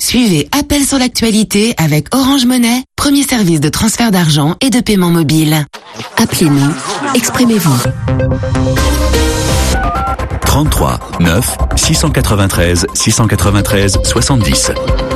Suivez Appel sur l'actualité avec Orange Money, premier service de transfert d'argent et de paiement mobile. Appelez-nous, exprimez-vous. 33 9 693 693 70.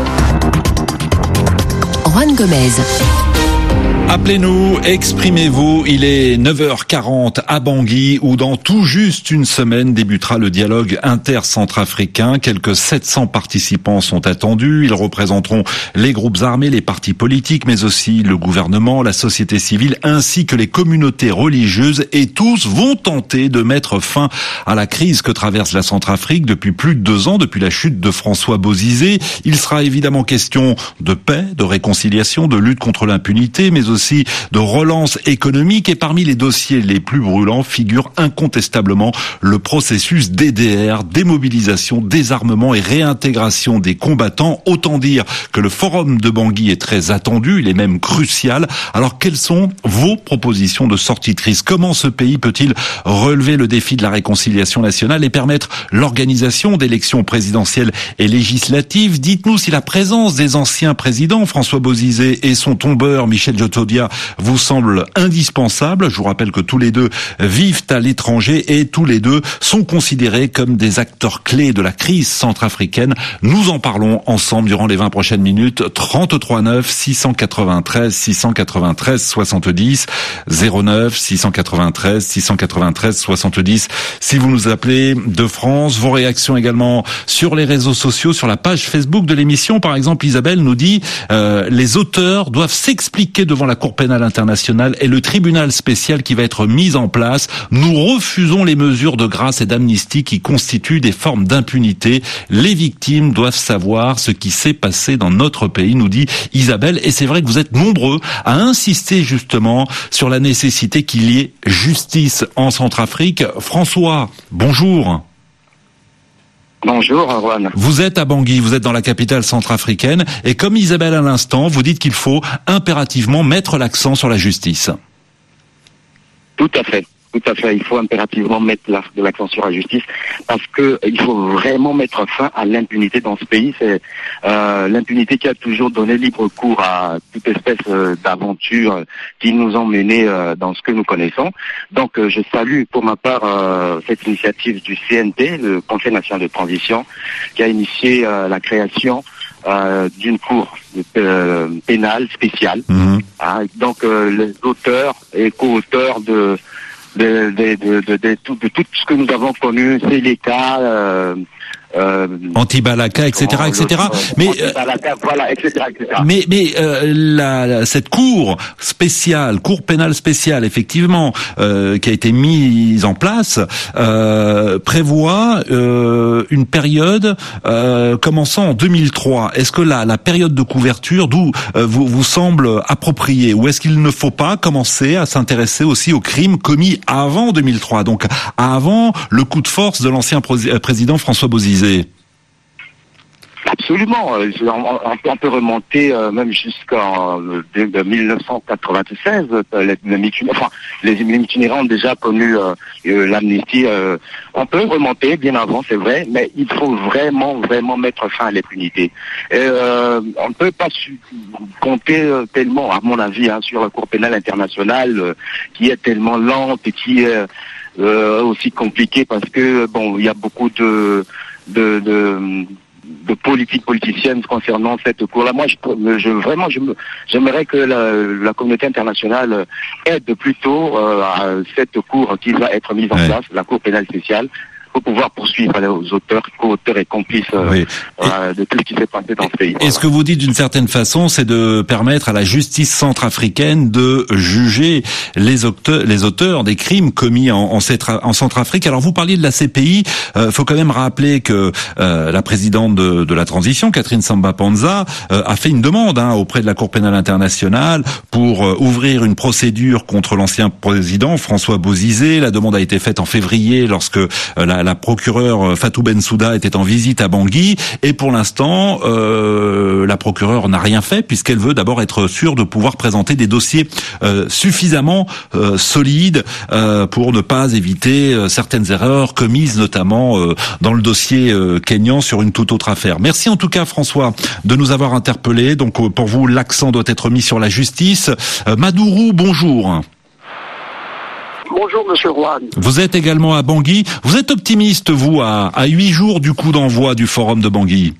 Juan Gomez. Appelez-nous, exprimez-vous, il est 9h40 à Bangui où dans tout juste une semaine débutera le dialogue inter-centrafricain. Quelques 700 participants sont attendus. Ils représenteront les groupes armés, les partis politiques, mais aussi le gouvernement, la société civile ainsi que les communautés religieuses et tous vont tenter de mettre fin à la crise que traverse la Centrafrique depuis plus de 2 ans, depuis la chute de François Bozizé. Il sera évidemment question de paix, de réconciliation, de lutte contre l'impunité, mais aussi de relance économique, et parmi les dossiers les plus brûlants figure incontestablement le processus DDR, démobilisation, désarmement et réintégration des combattants. Autant dire que le forum de Bangui est très attendu, il est même crucial. Alors quelles sont vos propositions de sortie de crise? Comment ce pays peut-il relever le défi de la réconciliation nationale et permettre l'organisation d'élections présidentielles et législatives? Dites-nous si la présence des anciens présidents François Bozizé et son tombeur Michel Djotodia vous semble indispensable. Je vous rappelle que tous les deux vivent à l'étranger et tous les deux sont considérés comme des acteurs clés de la crise centrafricaine. Nous en parlons ensemble durant les 20 prochaines minutes. 33 9 693 693 70 09 693 693 70. Si vous nous appelez de France, vos réactions également sur les réseaux sociaux, sur la page Facebook de l'émission. Par exemple, Isabelle nous dit les auteurs doivent s'expliquer devant la Cour pénale internationale et le tribunal spécial qui va être mis en place. Nous refusons les mesures de grâce et d'amnistie qui constituent des formes d'impunité. Les victimes doivent savoir ce qui s'est passé dans notre pays, nous dit Isabelle. Et c'est vrai que vous êtes nombreux à insister justement sur la nécessité qu'il y ait justice en Centrafrique. François, bonjour. Bonjour, Juan. Vous êtes à Bangui, vous êtes dans la capitale centrafricaine, et comme Isabelle à l'instant, vous dites qu'il faut impérativement mettre l'accent sur la justice. Tout à fait. Tout à fait. Il faut impérativement mettre de l'accent sur la justice parce que il faut vraiment mettre fin à l'impunité dans ce pays. C'est l'impunité qui a toujours donné libre cours à toute espèce d'aventure qui nous ont menés dans ce que nous connaissons. Donc je salue pour ma part cette initiative du CNT, le Conseil national de transition, qui a initié la création d'une cour pénale spéciale. Donc les auteurs et co-auteurs de tout ce que nous avons connu, c'est les cas Anti-Balaka, etc., etc. Mais voilà, etc., etc. Mais cette cour spéciale, cour pénale spéciale, effectivement, qui a été mise en place, prévoit une période commençant en 2003. Est-ce que la période de couverture vous semble appropriée, ou est-ce qu'il ne faut pas commencer à s'intéresser aussi aux crimes commis avant 2003, donc avant le coup de force de l'ancien président François Bozizé? Absolument. On peut remonter même jusqu'en 1996. Les itinérants ont déjà connu l'amnistie. On peut remonter bien avant, c'est vrai, mais il faut vraiment mettre fin à l'impunité. On ne peut pas compter tellement, à mon avis, sur la Cour pénale internationale qui est tellement lente et qui est aussi compliquée parce que il y a beaucoup de politiciennes concernant cette cour-là. Moi, j'aimerais que la communauté internationale aide plutôt à cette cour qui va être mise en place, la Cour pénale spéciale, pour pouvoir poursuivre les auteurs, co-auteurs et complices de tout ce qui s'est passé dans ce pays. Et ce que vous dites d'une certaine façon, c'est de permettre à la justice centrafricaine de juger les auteurs des crimes commis en Centrafrique. Alors vous parliez de la CPI, faut quand même rappeler que la présidente de la transition, Catherine Samba-Panza, a fait une demande auprès de la Cour pénale internationale pour ouvrir une procédure contre l'ancien président François Bozizé. La demande a été faite en février lorsque la procureure Fatou Bensouda était en visite à Bangui, et pour l'instant, la procureure n'a rien fait, puisqu'elle veut d'abord être sûre de pouvoir présenter des dossiers suffisamment solides pour ne pas éviter certaines erreurs commises notamment dans le dossier kényan sur une toute autre affaire. Merci en tout cas François de nous avoir interpellés. Donc pour vous, l'accent doit être mis sur la justice. Madourou, bonjour. Bonjour Monsieur Rouen. Vous êtes également à Bangui. Vous êtes optimiste, vous, à 8 jours du coup d'envoi du forum de Bangui?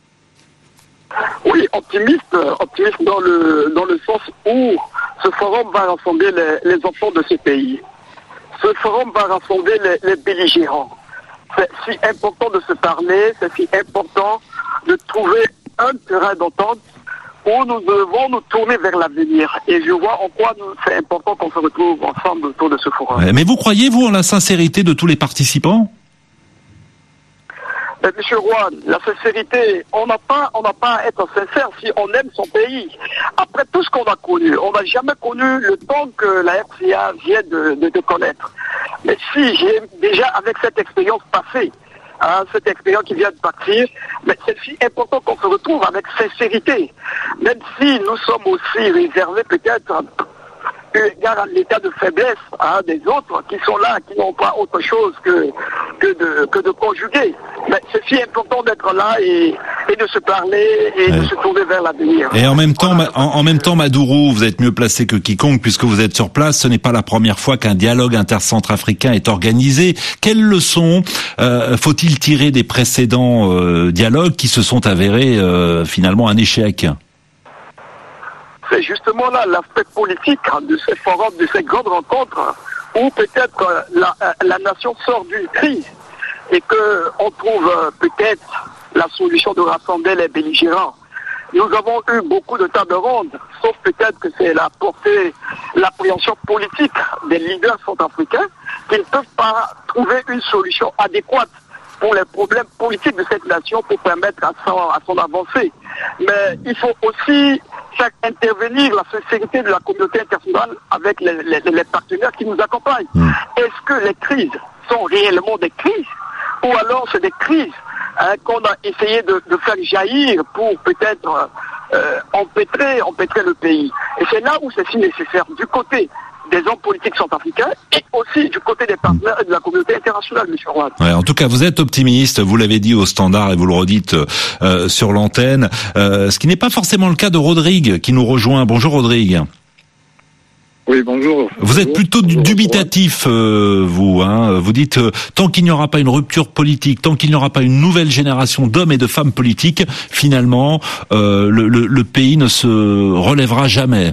Oui, optimiste dans le sens où ce forum va rassembler les enfants de ce pays. Ce forum va rassembler les belligérants. C'est si important de se parler, c'est si important de trouver un terrain d'entente où nous devons nous tourner vers l'avenir. Et je vois en quoi c'est important qu'on se retrouve ensemble autour de ce forum. Mais vous croyez, vous, en la sincérité de tous les participants? Monsieur Rouen, la sincérité, on n'a pas à être sincère si on aime son pays. Après tout ce qu'on a connu, on n'a jamais connu le temps que la RCA vient de connaître. Mais si j'ai déjà avec cette expérience passée, cette expérience qui vient de partir, mais c'est si important qu'on se retrouve avec sincérité. Même si nous sommes aussi réservés peut-être eu égard à l'état de faiblesse des autres qui sont là, qui n'ont pas autre chose que de conjuguer. Mais c'est si important d'être là et de se parler et de se tourner vers l'avenir. Et en même temps, Madourou, vous êtes mieux placé que quiconque puisque vous êtes sur place. Ce n'est pas la première fois qu'un dialogue intercentrafricain est organisé. Quelles leçons faut-il tirer des précédents dialogues qui se sont avérés finalement un échec? C'est justement là l'aspect politique de ces forums, de ces grandes rencontres, où peut-être la nation sort d'une crise et qu'on trouve peut-être la solution de rassembler les belligérants. Nous avons eu beaucoup de tables rondes, sauf peut-être que c'est la portée, l'appréhension politique des leaders centrafricains qui ne peuvent pas trouver une solution adéquate pour les problèmes politiques de cette nation pour permettre à son avancée. Mais il faut aussi faire intervenir la sincérité de la communauté internationale avec les partenaires qui nous accompagnent. Est-ce que les crises sont réellement des crises ou alors c'est des crises qu'on a essayé de faire jaillir pour peut-être empêtrer le pays? Et c'est là où c'est si nécessaire du côté des hommes politiques centrafricains et aussi du côté des partenaires et de la communauté internationale, M. Rouen. Ouais, en tout cas, vous êtes optimiste, vous l'avez dit au standard et vous le redites sur l'antenne, ce qui n'est pas forcément le cas de Rodrigue qui nous rejoint. Bonjour Rodrigue. Oui, bonjour. Vous êtes plutôt dubitatif, vous. Vous dites, tant qu'il n'y aura pas une rupture politique, tant qu'il n'y aura pas une nouvelle génération d'hommes et de femmes politiques, finalement, le pays ne se relèvera jamais.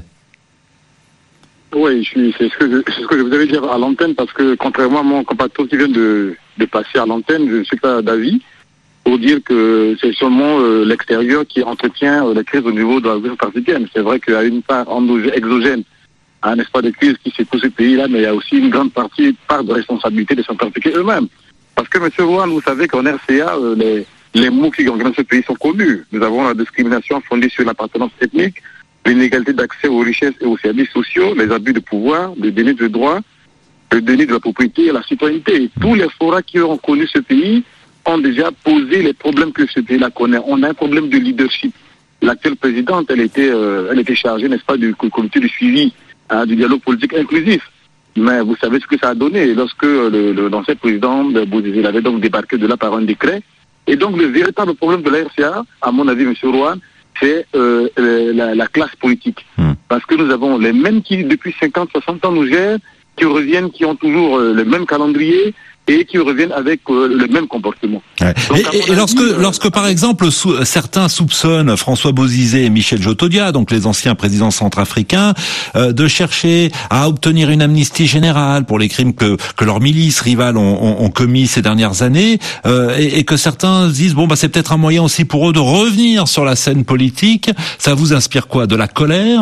Oui, c'est ce que je vous avais dit à l'antenne, parce que contrairement à mon compatriote qui vient de passer à l'antenne, je ne suis pas d'avis pour dire que c'est seulement l'extérieur qui entretient la crise au niveau de la crise africaine. C'est vrai qu'il y a une part exogène, n'est-ce pas, de crise qui secoue ce pays-là, mais il y a aussi une grande part de responsabilité des Centrafricains eux-mêmes. Parce que, M. Rouen, vous savez qu'en RCA, les mots qui gangrenent ce pays sont connus. Nous avons la discrimination fondée sur l'appartenance ethnique, l'inégalité d'accès aux richesses et aux services sociaux, les abus de pouvoir, le déni de droit, le déni de la propriété et la citoyenneté. Et tous les forats qui ont connu ce pays ont déjà posé les problèmes que ce pays-là connaît. On a un problème de leadership. L'actuelle présidente, elle était chargée, n'est-ce pas, du comité de suivi du dialogue politique inclusif. Mais vous savez ce que ça a donné lorsque l'ancien président Bozizé avait donc débarqué de là par un décret. Et donc le véritable problème de la RCA, à mon avis, M. Rouen, c'est la classe politique. Parce que nous avons les mêmes qui, depuis 50, 60 ans, nous gèrent, qui reviennent, qui ont toujours le même calendrier et qui reviennent avec le même comportement. Ouais. Donc, et lorsque par exemple certains soupçonnent François Bozizé et Michel Jotodia, donc les anciens présidents centrafricains, de chercher à obtenir une amnistie générale pour les crimes que leurs milices rivales ont commis ces dernières années, et que certains disent c'est peut-être un moyen aussi pour eux de revenir sur la scène politique, ça vous inspire quoi? De la colère?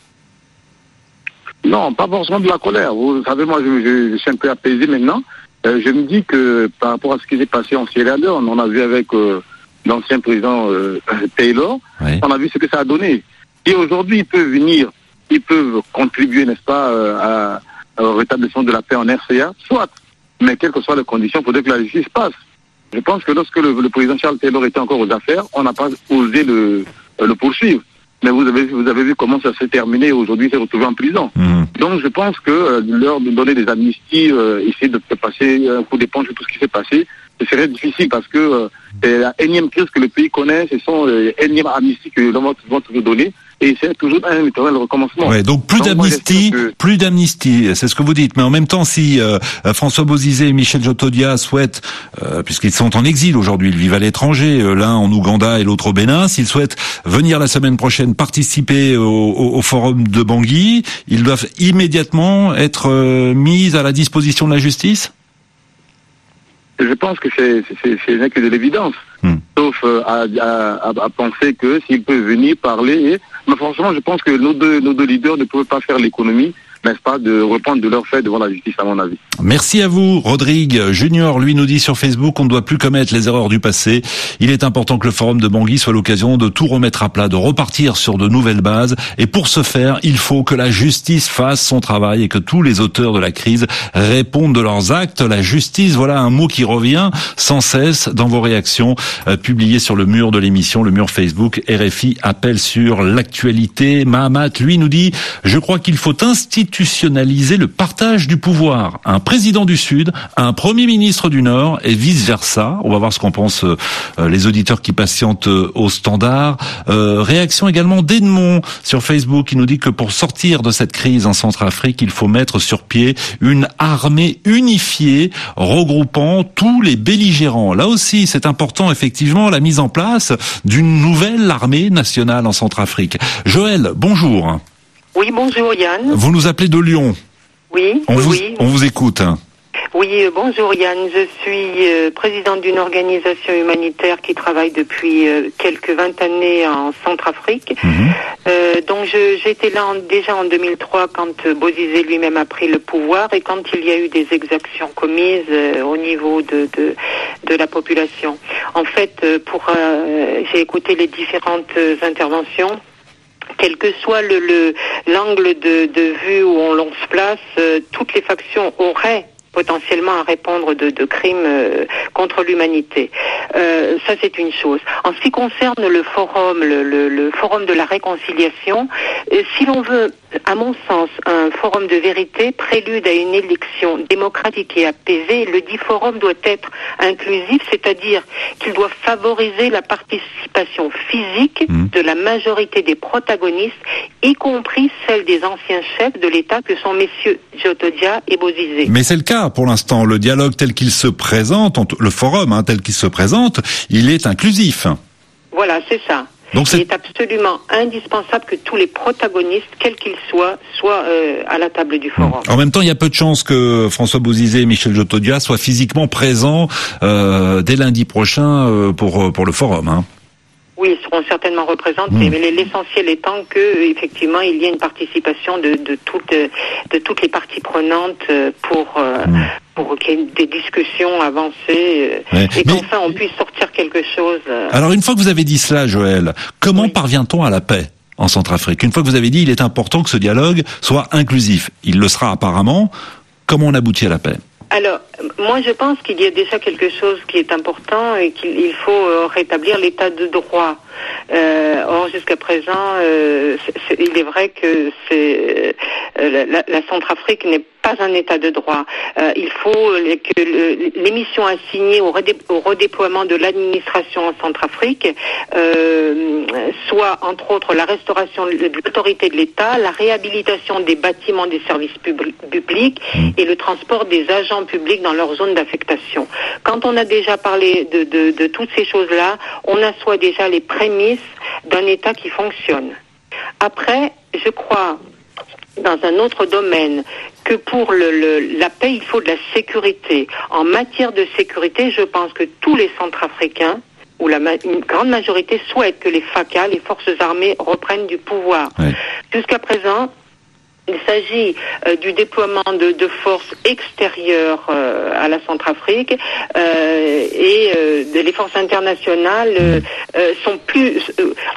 Non, pas forcément de la colère. Vous savez, moi je suis un peu apaisé maintenant. Je me dis que par rapport à ce qui s'est passé en Sierra Leone, on a vu avec l'ancien président Taylor, oui. On a vu ce que ça a donné. Et aujourd'hui, ils peuvent contribuer, n'est-ce pas, au rétablissement de la paix en RCA, soit Mais quelles que soient les conditions, il faudrait que la justice passe. Je pense que lorsque le président Charles Taylor était encore aux affaires, on n'a pas osé le poursuivre. Mais vous avez vu comment ça s'est terminé. Aujourd'hui, il s'est retrouvé en prison. Donc, je pense que leur de donner des amnisties, essayer de passer un coup d'éponge sur tout ce qui s'est passé, ce serait difficile parce que c'est la énième crise que le pays connaît. Ce sont les énièmes amnisties que l'on va toujours donner. Et c'est toujours un éternel recommencement. Ouais, donc plus d'amnistie, c'est ce que vous dites. Mais en même temps, si François Bozizé et Michel Jotodia souhaitent, puisqu'ils sont en exil aujourd'hui, ils vivent à l'étranger, l'un en Ouganda et l'autre au Bénin, s'ils souhaitent venir la semaine prochaine participer au forum de Bangui, ils doivent immédiatement être mis à la disposition de la justice ? Je pense que c'est que de l'évidence. Sauf à penser que s'ils peuvent venir parler. Mais franchement, je pense que nos deux leaders ne peuvent pas faire l'économie, n'est-ce pas, de reprendre de leur fait devant la justice, à mon avis. Merci à vous. Rodrigue Junior, lui, nous dit sur Facebook qu'on ne doit plus commettre les erreurs du passé. Il est important que le forum de Bangui soit l'occasion de tout remettre à plat, de repartir sur de nouvelles bases. Et pour ce faire, il faut que la justice fasse son travail et que tous les auteurs de la crise répondent de leurs actes. La justice, voilà un mot qui revient sans cesse dans vos réactions publiées sur le mur de l'émission, le mur Facebook RFI appelle sur l'actualité. Mahamat, lui, nous dit « Je crois qu'il faut institutionnaliser le partage du pouvoir. Un président du Sud, un premier ministre du Nord et vice-versa. » On va voir ce qu'en pensent les auditeurs qui patientent au standard. Réaction également d'Edmond sur Facebook qui nous dit que pour sortir de cette crise en Centrafrique, il faut mettre sur pied une armée unifiée regroupant tous les belligérants. Là aussi, c'est important effectivement la mise en place d'une nouvelle armée nationale en Centrafrique. Joël, bonjour. Oui, bonjour Yann. Vous nous appelez de Lyon. Oui, On vous écoute. Oui, bonjour Yann. Je suis présidente d'une organisation humanitaire qui travaille depuis quelques 20 années en Centrafrique. Donc j'étais là déjà en 2003 quand Bozizé lui-même a pris le pouvoir et quand il y a eu des exactions commises au niveau de la population. En fait, j'ai écouté les différentes interventions. Quel que soit l'angle de vue où on se place, toutes les factions auraient potentiellement à répondre de crimes contre l'humanité. Ça, c'est une chose. En ce qui concerne le forum, le forum de la réconciliation, si l'on veut, à mon sens, un forum de vérité, prélude à une élection démocratique et apaisée, le dit forum doit être inclusif, c'est-à-dire qu'il doit favoriser la participation physique de la majorité des protagonistes, y compris celle des anciens chefs de l'État que sont messieurs Jotodia et Bozizé. Mais c'est le cas pour l'instant. Le dialogue tel qu'il se présente, le forum tel qu'il se présente, il est inclusif. Voilà, c'est ça. Donc il est absolument indispensable que tous les protagonistes, quels qu'ils soient à la table du forum. En même temps, il y a peu de chances que François Bozizé et Michel Jotodia soient physiquement présents dès lundi prochain pour le forum. Oui, ils seront certainement représentés, mais l'essentiel étant que effectivement il y ait une participation de toutes les parties prenantes pour qu'il y ait des discussions avancées et qu'enfin on puisse sortir quelque chose. Alors une fois que vous avez dit cela, Joël, comment parvient-on à la paix en Centrafrique? Une fois que vous avez dit il est important que ce dialogue soit inclusif, il le sera apparemment, comment on aboutit à la paix? Alors, moi je pense qu'il y a déjà quelque chose qui est important et qu'il faut rétablir l'état de droit. Or, jusqu'à présent, il est vrai que la Centrafrique n'est pas un état de droit. Il faut que les missions assignées au redéploiement de l'administration en Centrafrique soient, entre autres, la restauration de l'autorité de l'État, la réhabilitation des bâtiments des services publics et le transport des agents publics dans leur zone d'affectation. Quand on a déjà parlé de toutes ces choses-là, on assoit déjà les prémices d'un État qui fonctionne. Après, je crois, dans un autre domaine, que pour la paix, il faut de la sécurité. En matière de sécurité, je pense que tous les Centrafricains, ou une grande majorité, souhaitent que les FACA, les forces armées, reprennent du pouvoir. Oui. Jusqu'à présent, il s'agit du déploiement de forces extérieures à la Centrafrique et les forces internationales sont plus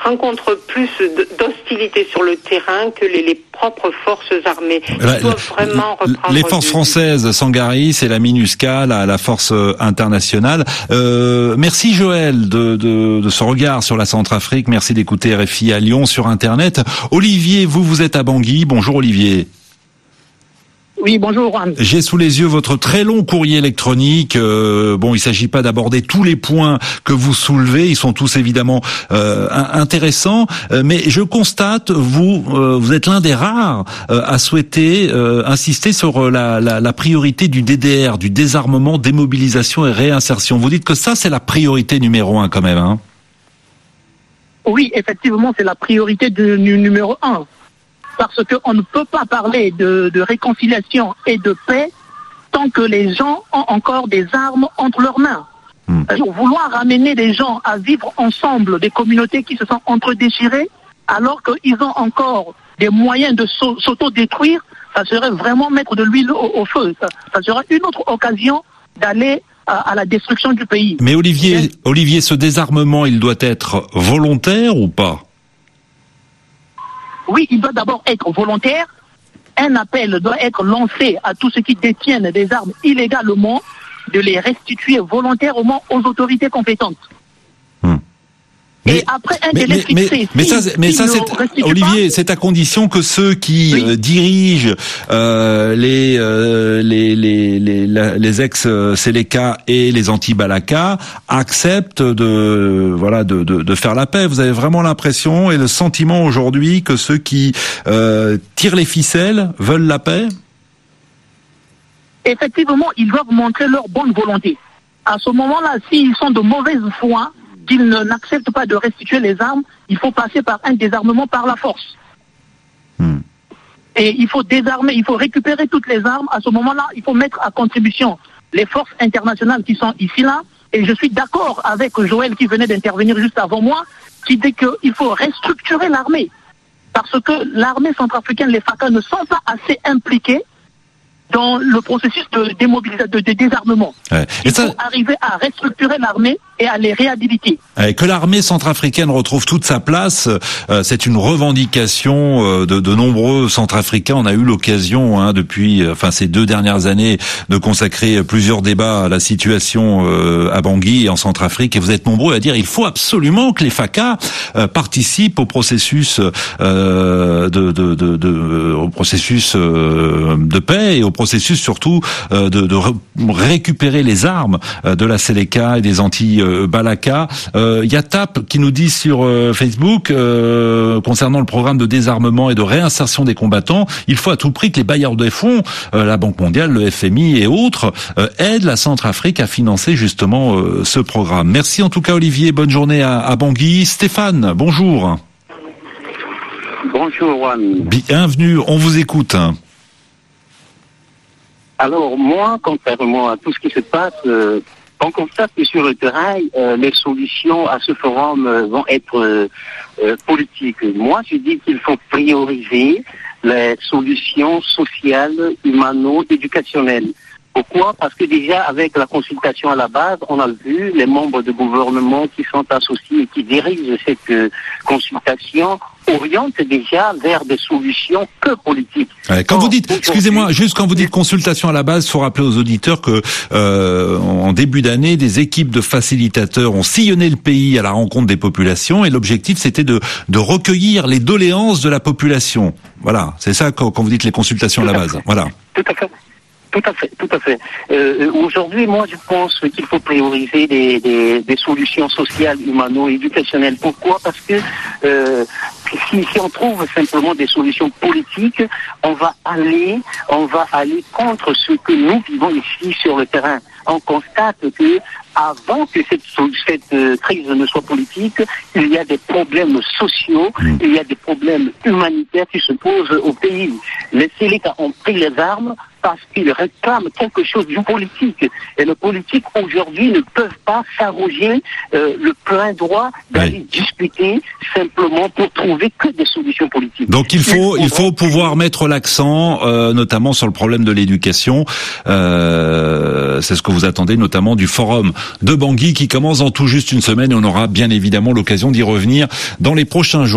rencontrent plus d'hostilité sur le terrain que les propres forces armées. Ils doivent vraiment reprendre les forces françaises, Sangaris, c'est la MINUSCA, la force internationale. Merci Joël de ce regard sur la Centrafrique. Merci d'écouter RFI à Lyon sur Internet. Olivier, vous êtes à Bangui. Bonjour Olivier. Oui, bonjour Juan. J'ai sous les yeux votre très long courrier électronique. Il ne s'agit pas d'aborder tous les points que vous soulevez. Ils sont tous évidemment intéressants. Mais je constate, vous êtes l'un des rares à souhaiter insister sur la priorité du DDR, du désarmement, démobilisation et réinsertion. Vous dites que ça, c'est la priorité numéro 1 quand même, hein? Oui, effectivement, c'est la priorité numéro 1. Parce qu'on ne peut pas parler de réconciliation et de paix tant que les gens ont encore des armes entre leurs mains. Vouloir ramener les gens à vivre ensemble, des communautés qui se sont entre-déchirées, alors qu'ils ont encore des moyens de s'auto-détruire, ça serait vraiment mettre de l'huile au feu. Ça serait une autre occasion d'aller à la destruction du pays. Mais Olivier, ce désarmement, il doit être volontaire ou pas ? Oui, il doit d'abord être volontaire. Un appel doit être lancé à tous ceux qui détiennent des armes illégalement de les restituer volontairement aux autorités compétentes. Et après un délai fixé. Olivier, c'est à condition que ceux qui dirigent les ex-Seleka et les anti-Balaka acceptent de faire la paix. Vous avez vraiment l'impression et le sentiment aujourd'hui que ceux qui tirent les ficelles veulent la paix? Effectivement, ils doivent montrer leur bonne volonté. À ce moment-là, s'ils sont de mauvaise foi, qu'ils n'acceptent pas de restituer les armes, il faut passer par un désarmement par la force. Et il faut désarmer, il faut récupérer toutes les armes. À ce moment-là, il faut mettre à contribution les forces internationales qui sont ici là. Et je suis d'accord avec Joël qui venait d'intervenir juste avant moi, qui dit qu'il faut restructurer l'armée. Parce que l'armée centrafricaine, les FACA, ne sont pas assez impliqués dans le processus de démobilisation, de désarmement. Il faut arriver à restructurer l'armée et à les réhabiliter. Que l'armée centrafricaine retrouve toute sa place, c'est une revendication de nombreux Centrafricains. On a eu l'occasion, depuis ces 2 dernières années, de consacrer plusieurs débats à la situation à Bangui et en Centrafrique. Et vous êtes nombreux à dire il faut absolument que les FACA participent au processus de paix et au processus surtout de récupérer les armes de la Seleka et des anti-Balaka. Il y a TAP qui nous dit sur Facebook concernant le programme de désarmement et de réinsertion des combattants, il faut à tout prix que les bailleurs de fonds, la Banque mondiale, le FMI et autres, aident la Centrafrique à financer justement ce programme. Merci en tout cas Olivier, bonne journée à Bangui. Stéphane, bonjour. Bonjour Juan. Bienvenue, on vous écoute. Alors moi, contrairement à tout ce qui se passe, on constate que sur le terrain, les solutions à ce forum vont être politiques. Moi, je dis qu'il faut prioriser les solutions sociales, humano-éducationnelles. Pourquoi? Parce que déjà, avec la consultation à la base, on a vu les membres de gouvernement qui sont associés et qui dirigent cette consultation orientent déjà vers des solutions que politiques. Quand vous dites, excusez-moi, juste quand vous dites consultation à la base, il faut rappeler aux auditeurs que en début d'année, des équipes de facilitateurs ont sillonné le pays à la rencontre des populations et l'objectif c'était de recueillir les doléances de la population. Voilà, c'est ça quand vous dites les consultations à la base. Voilà. Tout à fait. Tout à fait. Aujourd'hui, moi, je pense qu'il faut prioriser des solutions sociales, humano-éducationnelles. Pourquoi? Parce que si on trouve simplement des solutions politiques, on va aller contre ce que nous vivons ici sur le terrain. On constate que avant que cette crise ne soit politique, il y a des problèmes sociaux, il y a des problèmes humanitaires qui se posent au pays. Les Seleka ont pris les armes parce qu'ils réclament quelque chose du politique. Et le politique, aujourd'hui, ne peuvent pas s'arroger le plein droit d'aller discuter simplement pour trouver que des solutions politiques. Donc il faut pouvoir mettre l'accent, notamment sur le problème de l'éducation, c'est ce que vous attendez notamment du forum de Bangui qui commence dans tout juste une semaine et on aura bien évidemment l'occasion d'y revenir dans les prochains jours.